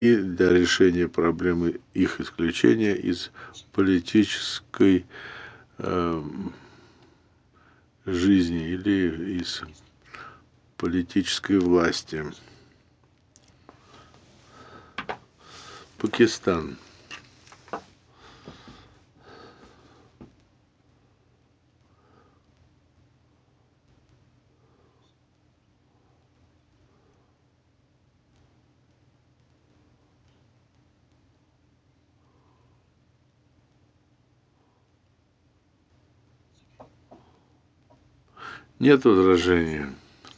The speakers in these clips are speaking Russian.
и для решения проблемы их исключения из политической жизни или из политической власти. Пакистан. Нет возражения.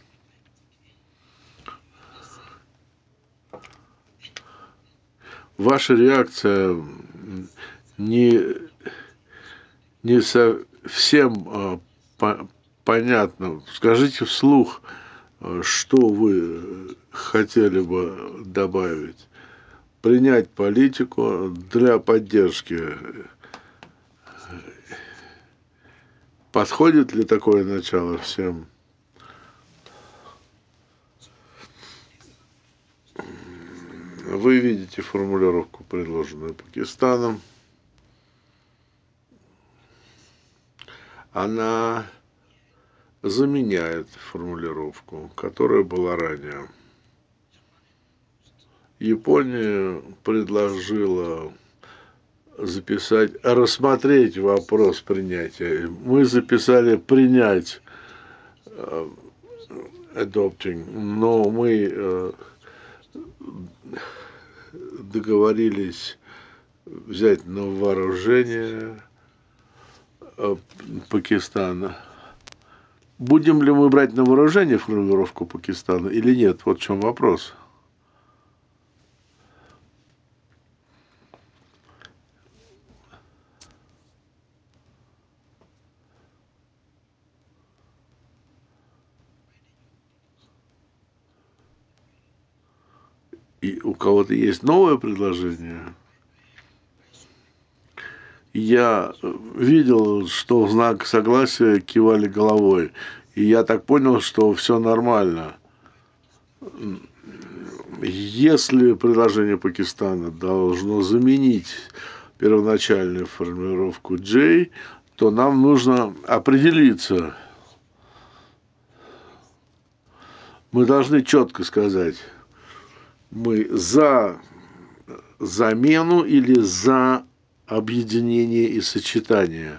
Ваша реакция не совсем понятна. Скажите вслух, что вы хотели бы добавить. Принять политику для поддержки. Подходит ли такое начало всем? Вы видите формулировку, предложенную Пакистаном. Она заменяет формулировку, которая была ранее. Япония предложила рассмотреть вопрос принятия. Мы записали принять adopting, но мы договорились взять на вооружение Пакистана. Будем ли мы брать на вооружение формулировку Пакистана или нет? Вот в чем вопрос. И у кого-то есть новое предложение? Я видел, что в знак согласия кивали головой. И я так понял, что все нормально. Если предложение Пакистана должно заменить первоначальную формулировку J, то нам нужно определиться. Мы должны четко сказать, мы за замену или за объединение и сочетание.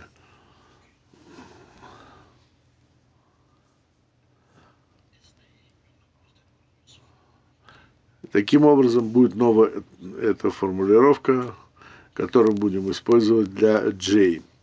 Таким образом, будет новая эта формулировка, которую будем использовать для J.